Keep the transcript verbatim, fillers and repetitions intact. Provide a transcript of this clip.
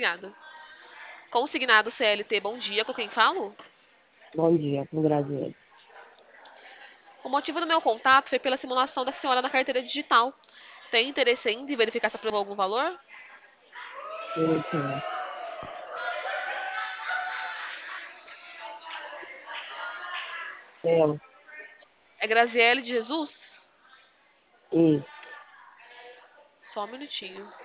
Obrigada. Consignado C L T, bom dia. Com quem falo? Bom dia, com Graziele. O motivo do meu contato foi pela simulação da senhora na carteira digital. Tem interesse ainda em verificar se aprovou algum valor? Sim, sim. Ela, É Graziele de Jesus? isso. Só um minutinho.